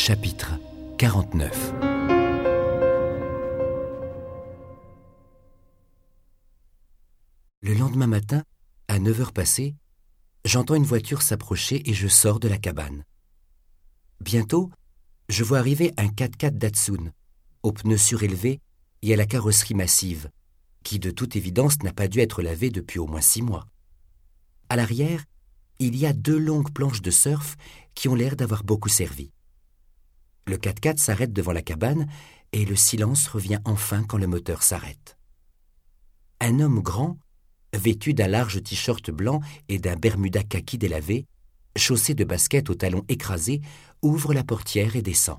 Chapitre 49. Le lendemain matin, à 9h passées, j'entends une voiture s'approcher et je sors de la cabane. Bientôt, je vois arriver un 4x4 Datsun, aux pneus surélevés et à la carrosserie massive, qui de toute évidence n'a pas dû être lavé depuis au moins 6 mois. À l'arrière, il y a 2 longues planches de surf qui ont l'air d'avoir beaucoup servi. Le 4x4 s'arrête devant la cabane et le silence revient enfin quand le moteur s'arrête. Un homme grand, vêtu d'un large t-shirt blanc et d'un bermuda kaki délavé, chaussé de baskets aux talons écrasés, ouvre la portière et descend.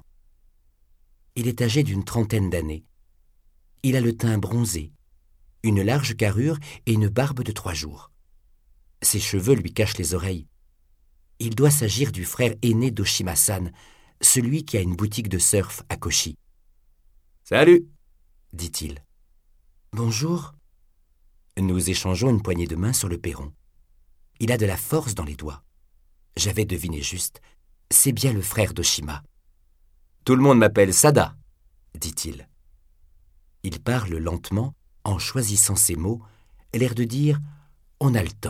Il est âgé d'une 30aine d'années. Il a le teint bronzé, une large carrure et une barbe de 3 jours. Ses cheveux lui cachent les oreilles. Il doit s'agir du frère aîné d'Oshima-san, celui qui a une boutique de surf à Koshi. « Salut !» dit-il. « Bonjour. » Nous échangeons une poignée de main sur le perron. Il a de la force dans les doigts. J'avais deviné juste. C'est bien le frère d'Oshima. « Tout le monde m'appelle Sada, » dit-il. Il parle lentement, en choisissant ses mots, l'air de dire « on a le temps ».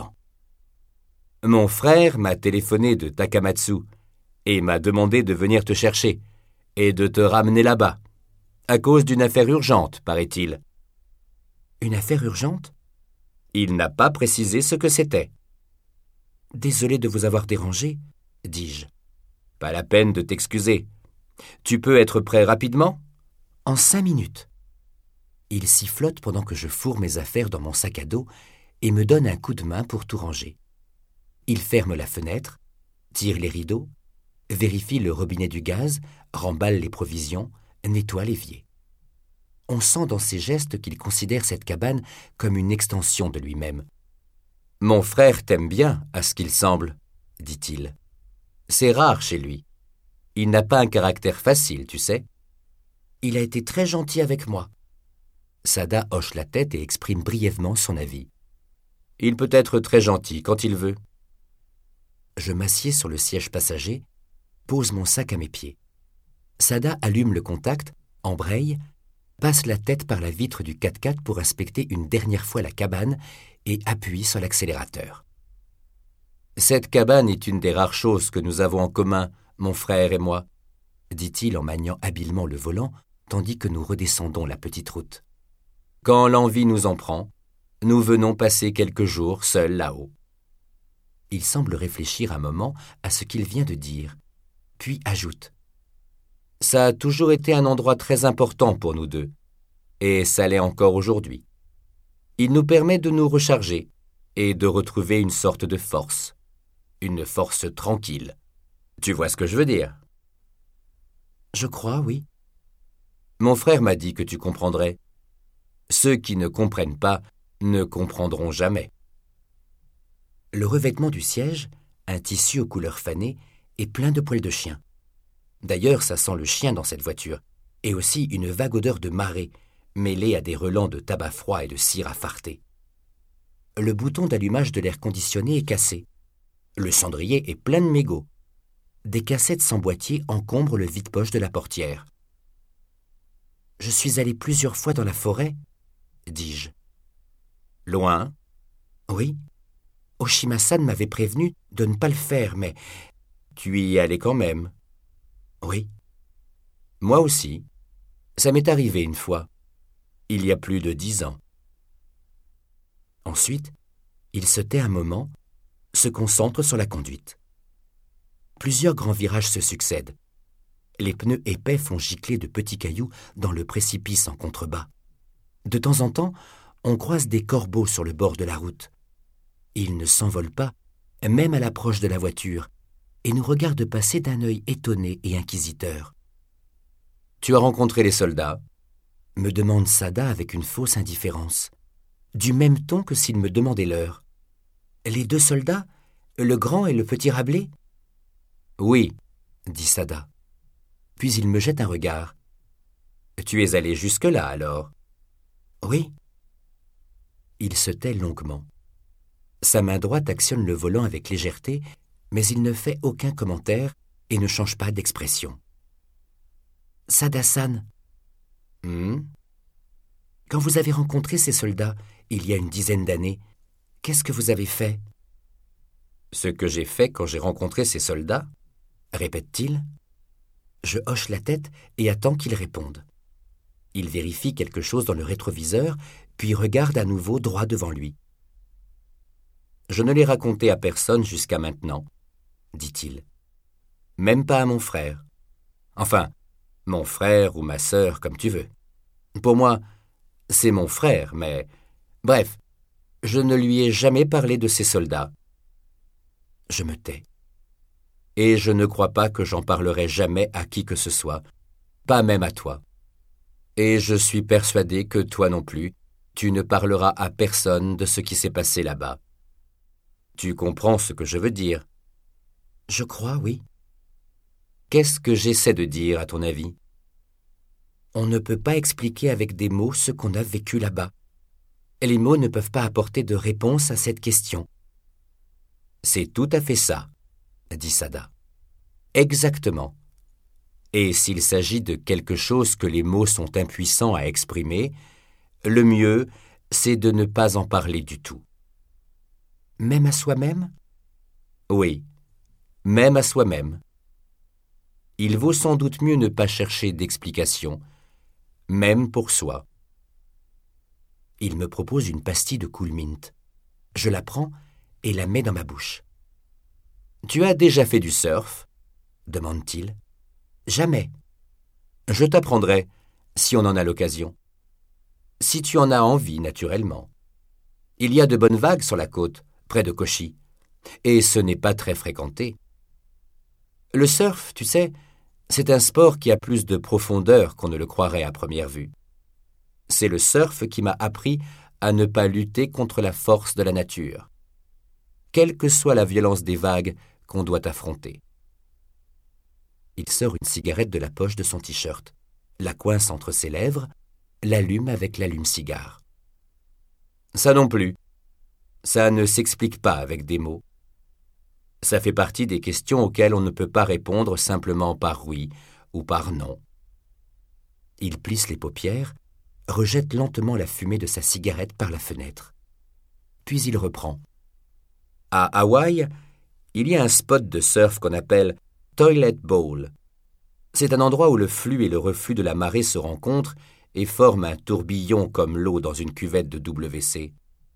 Mon frère m'a téléphoné de Takamatsu et m'a demandé de venir te chercher et de te ramener là-bas, à cause d'une affaire urgente, paraît-il. Une affaire urgente ? Il n'a pas précisé ce que c'était. Désolé de vous avoir dérangé, dis-je. Pas la peine de t'excuser. Tu peux être prêt rapidement ? En 5 minutes. Il sifflote pendant que je fourre mes affaires dans mon sac à dos et me donne un coup de main pour tout ranger. Il ferme la fenêtre, tire les rideaux, vérifie le robinet du gaz, remballe les provisions, nettoie l'évier. On sent dans ses gestes qu'il considère cette cabane comme une extension de lui-même. « Mon frère t'aime bien, à ce qu'il semble, » dit-il. « C'est rare chez lui. Il n'a pas un caractère facile, tu sais. » Il a été très gentil avec moi. Sada hoche la tête et exprime brièvement son avis. « Il peut être très gentil quand il veut. » Je m'assieds sur le siège passager, pose mon sac à mes pieds. Sada allume le contact, embraye, passe la tête par la vitre du 4x4 pour inspecter une dernière fois la cabane et appuie sur l'accélérateur. « Cette cabane est une des rares choses que nous avons en commun, mon frère et moi, » dit-il en maniant habilement le volant, tandis que nous redescendons la petite route. « Quand l'envie nous en prend, nous venons passer quelques jours seuls là-haut. » Il semble réfléchir un moment à ce qu'il vient de dire, puis ajoute. « Ça a toujours été un endroit très important pour nous deux, et ça l'est encore aujourd'hui. Il nous permet de nous recharger et de retrouver une sorte de force, une force tranquille. Tu vois ce que je veux dire ? » Je crois, oui. Mon frère m'a dit que tu comprendrais. Ceux qui ne comprennent pas ne comprendront jamais. Le revêtement du siège, un tissu aux couleurs fanées, est plein de poils de chien. D'ailleurs, ça sent le chien dans cette voiture, et aussi une vague odeur de marée, mêlée à des relents de tabac froid et de cire à farter. Le bouton d'allumage de l'air conditionné est cassé. Le cendrier est plein de mégots. Des cassettes sans boîtier encombrent le vide-poche de la portière. « Je suis allé plusieurs fois dans la forêt, » dis-je. « Loin ? » « Oui. Oshima-san m'avait prévenu de ne pas le faire, mais... » »« Tu y allais quand même ? » ?»« Oui. »« Moi aussi. Ça m'est arrivé une fois. Il y a plus de 10 ans. » Ensuite, il se tait un moment, se concentre sur la conduite. Plusieurs grands virages se succèdent. Les pneus épais font gicler de petits cailloux dans le précipice en contrebas. De temps en temps, on croise des corbeaux sur le bord de la route. Ils ne s'envolent pas, même à l'approche de la voiture, et nous regardent passer d'un œil étonné et inquisiteur. « Tu as rencontré les soldats ?» me demande Sada avec une fausse indifférence, du même ton que s'il me demandait l'heure. « Les 2 soldats, le grand et le petit Rabelais ?»« Oui, » dit Sada. Puis il me jette un regard. « Tu es allé jusque-là, alors ?»« Oui. » Il se tait longuement. Sa main droite actionne le volant avec légèreté, mais il ne fait aucun commentaire et ne change pas d'expression. Sada-san, Hmm. quand vous avez rencontré ces soldats, il y a une dizaine d'années, qu'est-ce que vous avez fait? Ce que j'ai fait quand j'ai rencontré ces soldats? Répète-t-il. Je hoche la tête et attends qu'il réponde. Il vérifie quelque chose dans le rétroviseur, puis regarde à nouveau droit devant lui. Je ne l'ai raconté à personne jusqu'à maintenant, dit-il. Même pas à mon frère. Enfin, mon frère ou ma sœur, comme tu veux. Pour moi, c'est mon frère, mais... Bref, je ne lui ai jamais parlé de ces soldats. Je me tais. Et je ne crois pas que j'en parlerai jamais à qui que ce soit, pas même à toi. Et je suis persuadé que toi non plus, tu ne parleras à personne de ce qui s'est passé là-bas. Tu comprends ce que je veux dire? Je crois, oui. Qu'est-ce que j'essaie de dire, à ton avis? On ne peut pas expliquer avec des mots ce qu'on a vécu là-bas. Les mots ne peuvent pas apporter de réponse à cette question. C'est tout à fait ça, dit Sada. Exactement. Et s'il s'agit de quelque chose que les mots sont impuissants à exprimer, le mieux, c'est de ne pas en parler du tout. Même à soi-même? Oui, même à soi-même. Il vaut sans doute mieux ne pas chercher d'explication, même pour soi. Il me propose une pastille de Cool-Mint. Je la prends et la mets dans ma bouche. « Tu as déjà fait du surf ?» demande-t-il. « Jamais. » « Je t'apprendrai, si on en a l'occasion. Si tu en as envie, naturellement. Il y a de bonnes vagues sur la côte, près de Kochi, et ce n'est pas très fréquenté. Le surf, tu sais, c'est un sport qui a plus de profondeur qu'on ne le croirait à première vue. C'est le surf qui m'a appris à ne pas lutter contre la force de la nature, quelle que soit la violence des vagues qu'on doit affronter. Il sort une cigarette de la poche de son t-shirt, la coince entre ses lèvres, l'allume avec l'allume-cigare. Ça non plus. Ça ne s'explique pas avec des mots. Ça fait partie des questions auxquelles on ne peut pas répondre simplement par oui ou par non. Il plisse les paupières, rejette lentement la fumée de sa cigarette par la fenêtre. Puis il reprend. À Hawaï, il y a un spot de surf qu'on appelle Toilet Bowl. C'est un endroit où le flux et le reflux de la marée se rencontrent et forment un tourbillon comme l'eau dans une cuvette de WC.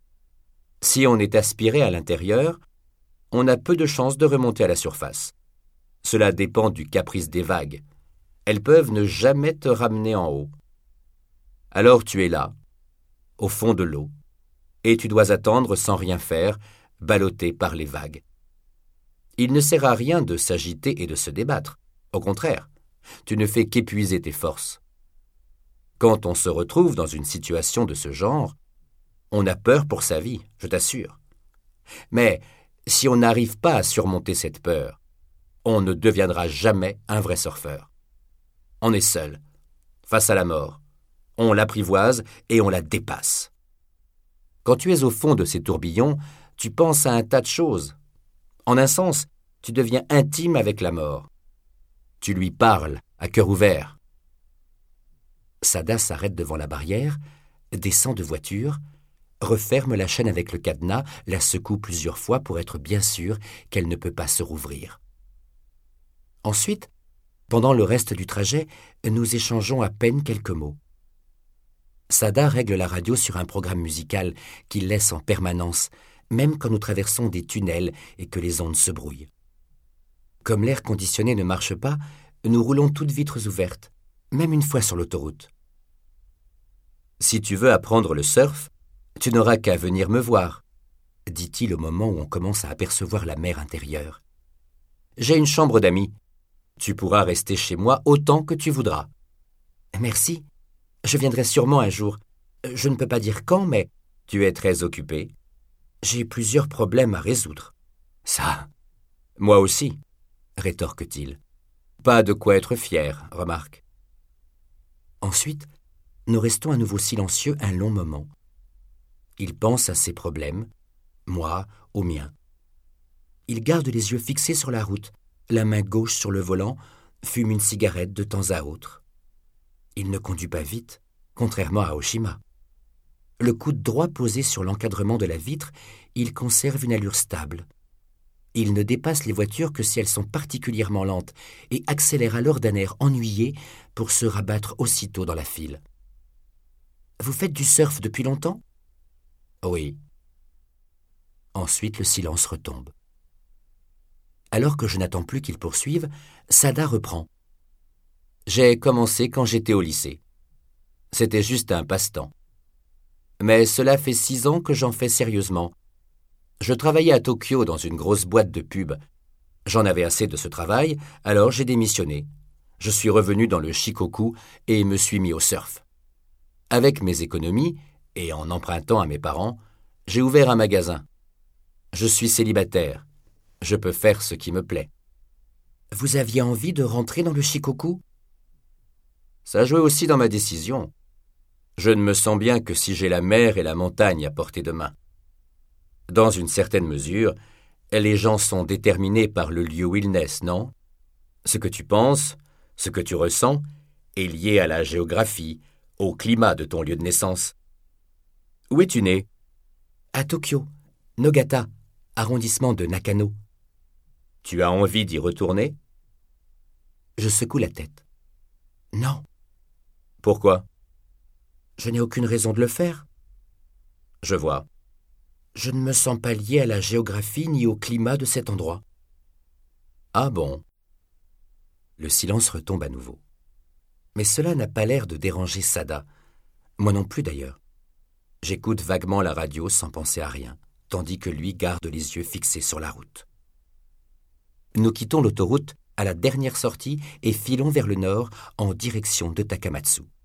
Si on est aspiré à l'intérieur, on a peu de chances de remonter à la surface. Cela dépend du caprice des vagues. Elles peuvent ne jamais te ramener en haut. Alors tu es là, au fond de l'eau, et tu dois attendre sans rien faire, ballotté par les vagues. Il ne sert à rien de s'agiter et de se débattre. Au contraire, tu ne fais qu'épuiser tes forces. Quand on se retrouve dans une situation de ce genre, on a peur pour sa vie, je t'assure. Mais si on n'arrive pas à surmonter cette peur, on ne deviendra jamais un vrai surfeur. On est seul, face à la mort. On l'apprivoise et on la dépasse. Quand tu es au fond de ces tourbillons, tu penses à un tas de choses. En un sens, tu deviens intime avec la mort. Tu lui parles, à cœur ouvert. Sada s'arrête devant la barrière, descend de voiture, referme la chaîne avec le cadenas, la secoue plusieurs fois pour être bien sûr qu'elle ne peut pas se rouvrir. Ensuite, pendant le reste du trajet, nous échangeons à peine quelques mots. Sada règle la radio sur un programme musical qu'il laisse en permanence, même quand nous traversons des tunnels et que les ondes se brouillent. Comme l'air conditionné ne marche pas, nous roulons toutes vitres ouvertes, même une fois sur l'autoroute. Si tu veux apprendre le surf, tu n'auras qu'à venir me voir, dit-il au moment où on commence à apercevoir la mer intérieure. J'ai une chambre d'amis. Tu pourras rester chez moi autant que tu voudras. Merci. Je viendrai sûrement un jour. Je ne peux pas dire quand, mais... Tu es très occupé. J'ai plusieurs problèmes à résoudre. Ça, moi aussi, rétorque-t-il. Pas de quoi être fier, remarque. Ensuite, nous restons à nouveau silencieux un long moment. Il pense à ses problèmes, moi aux miens. Il garde les yeux fixés sur la route, la main gauche sur le volant, fume une cigarette de temps à autre. Il ne conduit pas vite, contrairement à Oshima. Le coude droit posé sur l'encadrement de la vitre, il conserve une allure stable. Il ne dépasse les voitures que si elles sont particulièrement lentes et accélère alors d'un air ennuyé pour se rabattre aussitôt dans la file. « Vous faites du surf depuis longtemps ?»« Oui. » Ensuite, le silence retombe. Alors que je n'attends plus qu'il poursuive, Sada reprend. « J'ai commencé quand j'étais au lycée. C'était juste un passe-temps. Mais cela fait 6 ans que j'en fais sérieusement. Je travaillais à Tokyo dans une grosse boîte de pub. J'en avais assez de ce travail, alors j'ai démissionné. Je suis revenu dans le Shikoku et me suis mis au surf. Avec mes économies, et en empruntant à mes parents, j'ai ouvert un magasin. Je suis célibataire. Je peux faire ce qui me plaît. » « Vous aviez envie de rentrer dans le Shikoku ?»« Ça jouait aussi dans ma décision. Je ne me sens bien que si j'ai la mer et la montagne à portée de main. Dans une certaine mesure, les gens sont déterminés par le lieu où ils naissent, non? Ce que tu penses, ce que tu ressens, est lié à la géographie, au climat de ton lieu de naissance. Où es-tu né? À Tokyo, Nogata, arrondissement de Nakano. Tu as envie d'y retourner? Je secoue la tête. Non. Pourquoi? Je n'ai aucune raison de le faire. Je vois. Je ne me sens pas lié à la géographie ni au climat de cet endroit. Ah bon? Le silence retombe à nouveau. Mais cela n'a pas l'air de déranger Sada. Moi non plus d'ailleurs. J'écoute vaguement la radio sans penser à rien, tandis que lui garde les yeux fixés sur la route. Nous quittons l'autoroute à la dernière sortie et filons vers le nord en direction de Takamatsu.